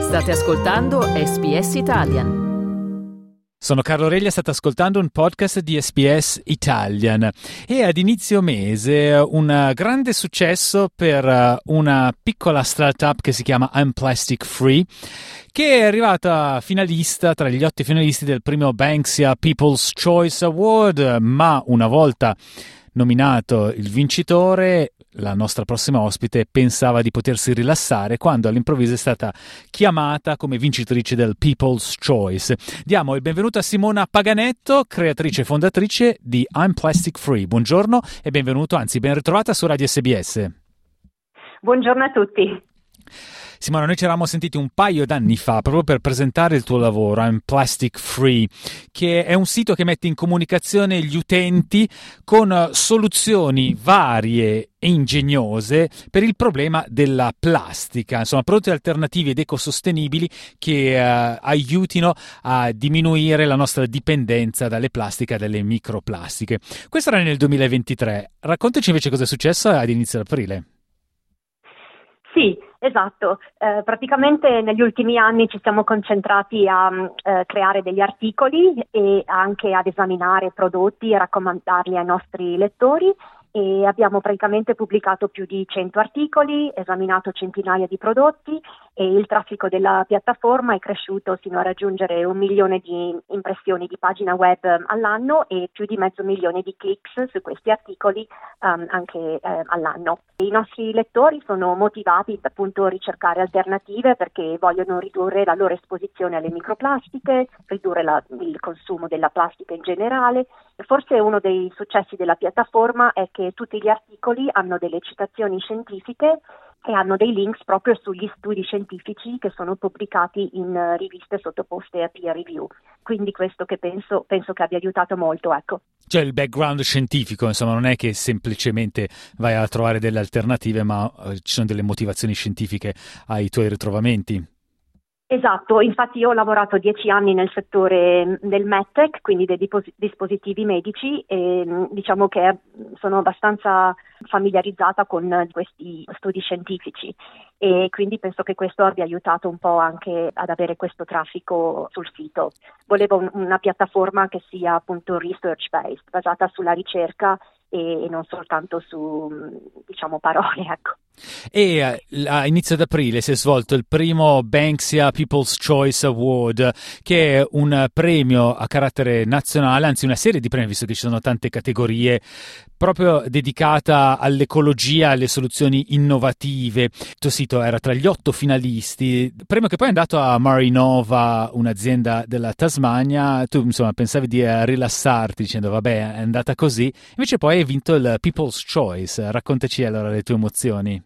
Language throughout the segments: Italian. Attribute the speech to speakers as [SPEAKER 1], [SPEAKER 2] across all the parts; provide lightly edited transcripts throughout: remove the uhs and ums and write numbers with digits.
[SPEAKER 1] State ascoltando SBS Italian.
[SPEAKER 2] Sono Carlo Reglia, state ascoltando un podcast di SBS Italian e ad inizio mese un grande successo per una piccola startup che si chiama I'm Plastic Free, che è arrivata finalista tra gli 8 finalisti del primo Banksia People's Choice Award, ma una volta nominato il vincitore, la nostra prossima ospite pensava di potersi rilassare quando all'improvviso è stata chiamata come vincitrice del People's Choice. Diamo il benvenuto a Simona Paganetto, creatrice e fondatrice di I'm Plastic Free. Buongiorno e benvenuto, anzi ben ritrovata su Radio SBS.
[SPEAKER 3] Buongiorno a tutti.
[SPEAKER 2] Simona, noi ci eravamo sentiti un paio d'anni fa proprio per presentare il tuo lavoro, I'm Plastic Free, che è un sito che mette in comunicazione gli utenti con soluzioni varie e ingegnose per il problema della plastica, insomma prodotti alternativi ed ecosostenibili che aiutino a diminuire la nostra dipendenza dalle plastiche e dalle microplastiche. Questo era nel 2023. Raccontaci invece cosa è successo ad inizio aprile.
[SPEAKER 3] Sì, esatto. Praticamente negli ultimi anni ci siamo concentrati a creare degli articoli e anche ad esaminare prodotti e raccomandarli ai nostri lettori, e abbiamo praticamente pubblicato più di 100 articoli, esaminato centinaia di prodotti, e il traffico della piattaforma è cresciuto sino a raggiungere 1 milione di impressioni di pagina web all'anno e più di 500.000 di clicks su questi articoli anche all'anno. I nostri lettori sono motivati appunto a ricercare alternative perché vogliono ridurre la loro esposizione alle microplastiche, ridurre il consumo della plastica in generale. Forse uno dei successi della piattaforma è che tutti gli articoli hanno delle citazioni scientifiche e hanno dei links proprio sugli studi scientifici che sono pubblicati in riviste sottoposte a peer review. Quindi questo che penso che abbia aiutato molto, ecco.
[SPEAKER 2] C'è il background scientifico, insomma, non è che semplicemente vai a trovare delle alternative, ma ci sono delle motivazioni scientifiche ai tuoi ritrovamenti.
[SPEAKER 3] Esatto, infatti io ho lavorato 10 anni nel settore del MedTech, quindi dei dispositivi medici, e diciamo che sono abbastanza familiarizzata con questi studi scientifici, e quindi penso che questo abbia aiutato un po' anche ad avere questo traffico sul sito. Volevo una piattaforma che sia appunto research based, basata sulla ricerca e non soltanto su, diciamo, parole, ecco.
[SPEAKER 2] E a inizio d'aprile si è svolto il primo Banksia People's Choice Award, che è un premio a carattere nazionale, anzi una serie di premi, visto che ci sono tante categorie, proprio dedicata all'ecologia, alle soluzioni innovative. Il tuo sito era tra gli 8 finalisti, premio che poi è andato a Marinova, un'azienda della Tasmania. Tu insomma pensavi di rilassarti dicendo vabbè, è andata così, invece poi hai vinto il People's Choice. Raccontaci allora le tue emozioni.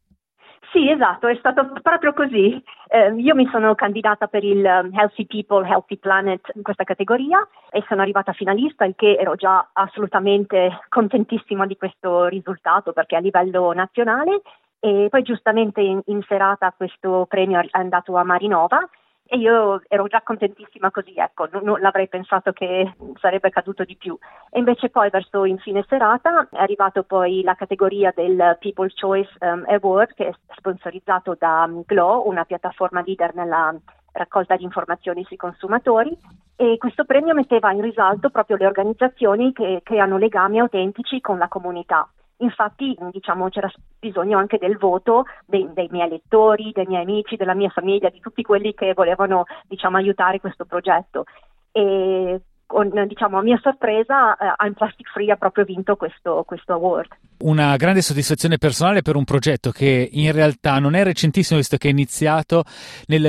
[SPEAKER 3] Sì, esatto, è stato proprio così. Io mi sono candidata per il Healthy People, Healthy Planet in questa categoria e sono arrivata finalista, il che ero già assolutamente contentissima di questo risultato perché a livello nazionale, e poi giustamente in serata questo premio è andato a Marinova. E io ero già contentissima così, ecco, non l'avrei pensato che sarebbe caduto di più. E invece poi verso in fine serata è arrivato poi la categoria del People's Choice Award, che è sponsorizzato da Glow, una piattaforma leader nella raccolta di informazioni sui consumatori, e questo premio metteva in risalto proprio le organizzazioni che creano legami autentici con la comunità. Infatti, diciamo, c'era bisogno anche del voto dei miei lettori, dei miei amici, della mia famiglia, di tutti quelli che volevano, diciamo, aiutare questo progetto. E diciamo, a mia sorpresa, I'm Plastic Free ha proprio vinto questo award.
[SPEAKER 2] Una grande soddisfazione personale per un progetto che in realtà non è recentissimo, visto che è iniziato nel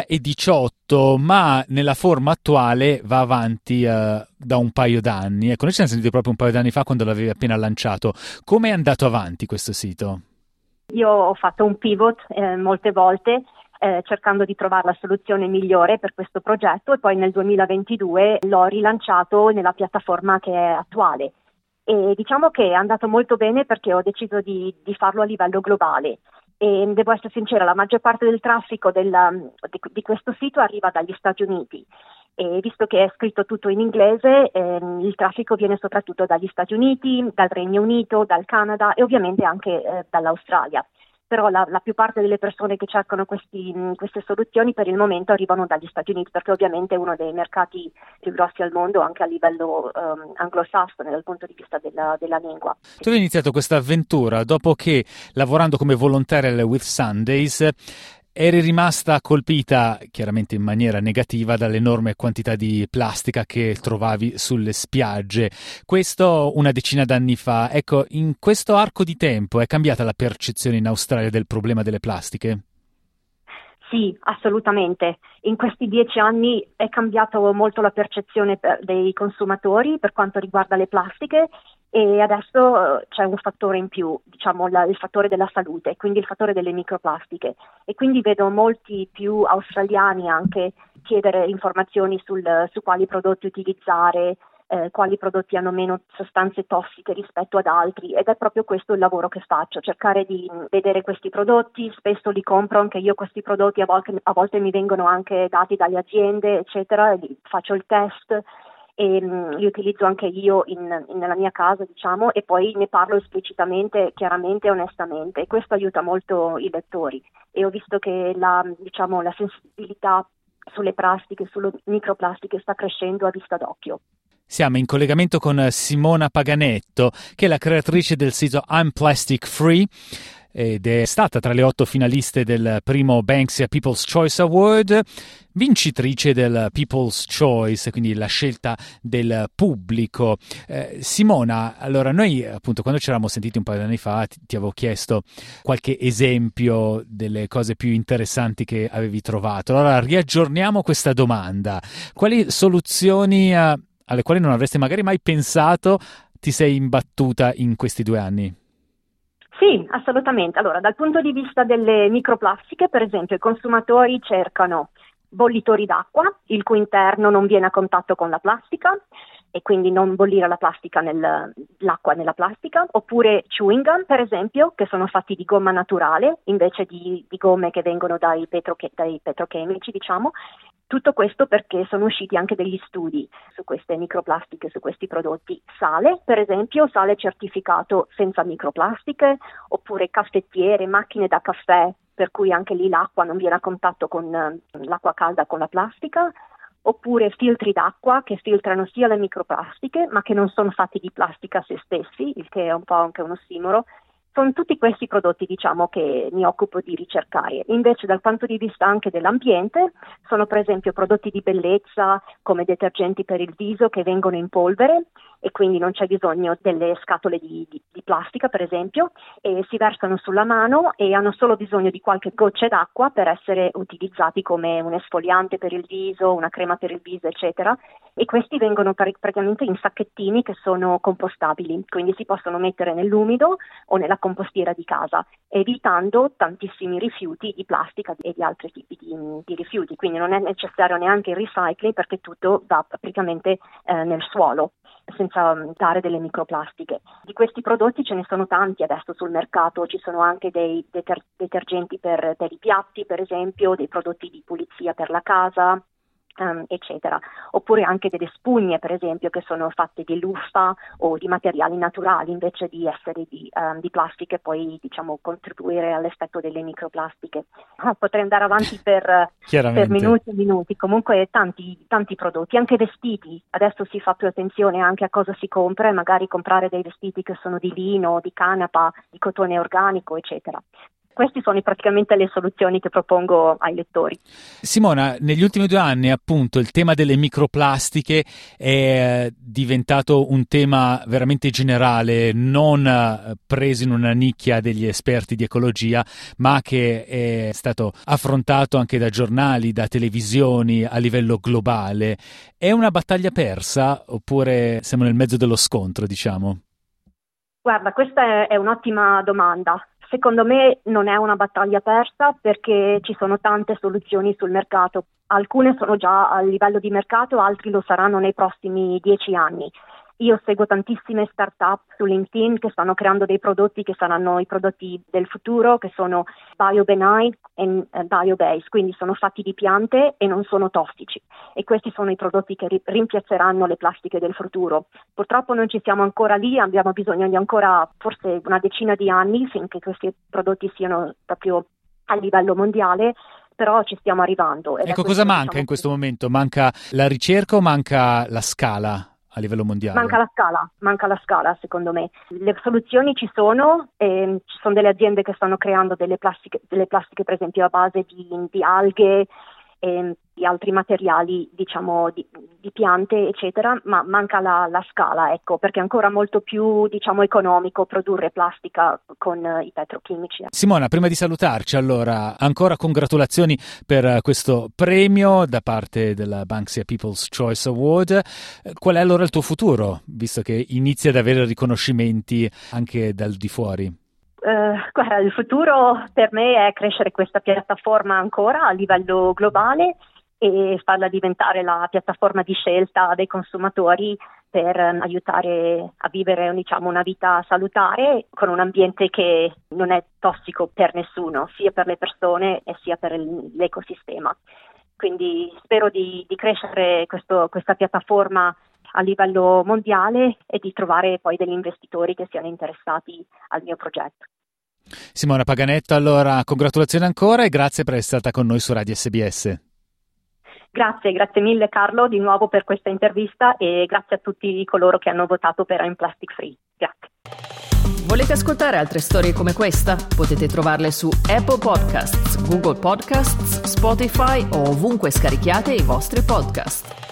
[SPEAKER 2] 2018, ma nella forma attuale va avanti da un paio d'anni. Ecco, noi ci siamo sentiti proprio un paio d'anni fa quando l'avevi appena lanciato. Come è andato avanti questo sito?
[SPEAKER 3] Io ho fatto un pivot molte volte, cercando di trovare la soluzione migliore per questo progetto, e poi nel 2022 l'ho rilanciato nella piattaforma che è attuale. E diciamo che è andato molto bene perché ho deciso di farlo a livello globale. E devo essere sincera, la maggior parte del traffico di questo sito arriva dagli Stati Uniti, e visto che è scritto tutto in inglese, il traffico viene soprattutto dagli Stati Uniti, dal Regno Unito, dal Canada e ovviamente anche dall'Australia. però la più parte delle persone che cercano queste soluzioni per il momento arrivano dagli Stati Uniti, perché ovviamente è uno dei mercati più grossi al mondo anche a livello anglosassone dal punto di vista della lingua.
[SPEAKER 2] Tu hai iniziato questa avventura dopo che, lavorando come volontaria alle With Sundays, eri rimasta colpita, chiaramente in maniera negativa, dall'enorme quantità di plastica che trovavi sulle spiagge. Questo una decina d'anni fa. Ecco, in questo arco di tempo è cambiata la percezione in Australia del problema delle plastiche?
[SPEAKER 3] Sì, assolutamente. In questi 10 anni è cambiato molto la percezione dei consumatori per quanto riguarda le plastiche, e adesso c'è un fattore in più, diciamo il fattore della salute, quindi il fattore delle microplastiche, e quindi vedo molti più australiani anche chiedere informazioni su quali prodotti utilizzare, quali prodotti hanno meno sostanze tossiche rispetto ad altri, ed è proprio questo il lavoro che faccio, cercare di vedere questi prodotti. Spesso li compro anche io questi prodotti, a volte mi vengono anche dati dalle aziende eccetera, e faccio il test e li utilizzo anche io nella mia casa, diciamo, e poi ne parlo esplicitamente, chiaramente e onestamente, e questo aiuta molto i lettori, e ho visto che la sensibilità sulle plastiche, sulle microplastiche sta crescendo a vista d'occhio.
[SPEAKER 2] Siamo in collegamento con Simona Paganetto, che è la creatrice del sito I'm Plastic Free ed è stata tra le 8 finaliste del primo Banksia People's Choice Award, vincitrice del People's Choice, quindi la scelta del pubblico. Simona, allora noi appunto quando ci eravamo sentiti un paio di anni fa ti avevo chiesto qualche esempio delle cose più interessanti che avevi trovato. Allora riaggiorniamo questa domanda. Quali soluzioni alle quali non avresti magari mai pensato ti sei imbattuta in questi 2 anni?
[SPEAKER 3] Sì, assolutamente. Allora, dal punto di vista delle microplastiche, per esempio, i consumatori cercano bollitori d'acqua, il cui interno non viene a contatto con la plastica, e quindi non bollire la plastica l'acqua nella plastica, oppure chewing gum, per esempio, che sono fatti di gomma naturale invece di gomme che vengono dai petrochimici, diciamo. Tutto questo perché sono usciti anche degli studi su queste microplastiche, su questi prodotti. Sale, per esempio, sale certificato senza microplastiche, oppure caffettiere, macchine da caffè, per cui anche lì l'acqua non viene a contatto con l'acqua calda con la plastica, oppure filtri d'acqua che filtrano sia le microplastiche, ma che non sono fatti di plastica a se stessi, il che è un po' anche un ossimoro. Sono tutti questi prodotti, diciamo, che mi occupo di ricercare. Invece, dal punto di vista anche dell'ambiente, sono per esempio prodotti di bellezza come detergenti per il viso che vengono in polvere, e quindi non c'è bisogno delle scatole di plastica, per esempio, e si versano sulla mano e hanno solo bisogno di qualche goccia d'acqua per essere utilizzati come un esfoliante per il viso, una crema per il viso, eccetera. E questi vengono praticamente in sacchettini che sono compostabili, quindi si possono mettere nell'umido o nella compostiera di casa, evitando tantissimi rifiuti di plastica e di altri tipi di rifiuti. Quindi non è necessario neanche il recycling, perché tutto va praticamente nel suolo, senza dare delle microplastiche. Di questi prodotti ce ne sono tanti adesso sul mercato, ci sono anche dei detergenti per i piatti, per esempio, dei prodotti di pulizia per la casa, eccetera, oppure anche delle spugne, per esempio, che sono fatte di luffa o di materiali naturali invece di essere di plastica, e poi, diciamo, contribuire all'effetto delle microplastiche. Potrei andare avanti per minuti e minuti. Comunque tanti prodotti, anche vestiti. Adesso si fa più attenzione anche a cosa si compra, e magari comprare dei vestiti che sono di lino, di canapa, di cotone organico, eccetera. Queste sono praticamente le soluzioni che propongo ai lettori.
[SPEAKER 2] Simona, negli ultimi 2 anni appunto il tema delle microplastiche è diventato un tema veramente generale, non preso in una nicchia degli esperti di ecologia, ma che è stato affrontato anche da giornali, da televisioni a livello globale. È una battaglia persa oppure siamo nel mezzo dello scontro, diciamo?
[SPEAKER 3] Guarda, questa è un'ottima domanda. Secondo me non è una battaglia persa, perché ci sono tante soluzioni sul mercato. Alcune sono già a livello di mercato, altri lo saranno nei prossimi 10 anni. io seguo tantissime start-up su LinkedIn che stanno creando dei prodotti che saranno i prodotti del futuro, che sono bio-benign e bio-based, quindi sono fatti di piante e non sono tossici. E questi sono i prodotti che rimpiazzeranno le plastiche del futuro. Purtroppo non ci siamo ancora lì, abbiamo bisogno di ancora forse una decina di anni finché questi prodotti siano proprio a livello mondiale, però ci stiamo arrivando.
[SPEAKER 2] Ecco, cosa manca in questo momento? Manca la ricerca o manca la scala a livello mondiale?
[SPEAKER 3] Manca la scala secondo me. Le soluzioni ci sono sono delle aziende che stanno creando delle plastiche per esempio a base di alghe e di altri materiali, diciamo di piante eccetera, ma manca la scala, ecco, perché è ancora molto più economico produrre plastica con i petrochimici.
[SPEAKER 2] Simona, prima di salutarci, allora, ancora congratulazioni per questo premio da parte della Banksia People's Choice Award. Qual è allora il tuo futuro, visto che inizi ad avere riconoscimenti anche dal di fuori?
[SPEAKER 3] Guarda, il futuro per me è crescere questa piattaforma ancora a livello globale e farla diventare la piattaforma di scelta dei consumatori per aiutare a vivere una vita salutare con un ambiente che non è tossico per nessuno, sia per le persone e sia per l'ecosistema. Quindi spero di crescere questa piattaforma a livello mondiale e di trovare poi degli investitori che siano interessati al mio progetto.
[SPEAKER 2] Simona Paganetto, allora congratulazioni ancora e grazie per essere stata con noi su Radio SBS.
[SPEAKER 3] Grazie mille Carlo di nuovo per questa intervista e grazie a tutti coloro che hanno votato per I'm Plastic Free. Grazie.
[SPEAKER 1] Volete ascoltare altre storie come questa? Potete trovarle su Apple Podcasts, Google Podcasts, Spotify o ovunque scarichiate i vostri podcast.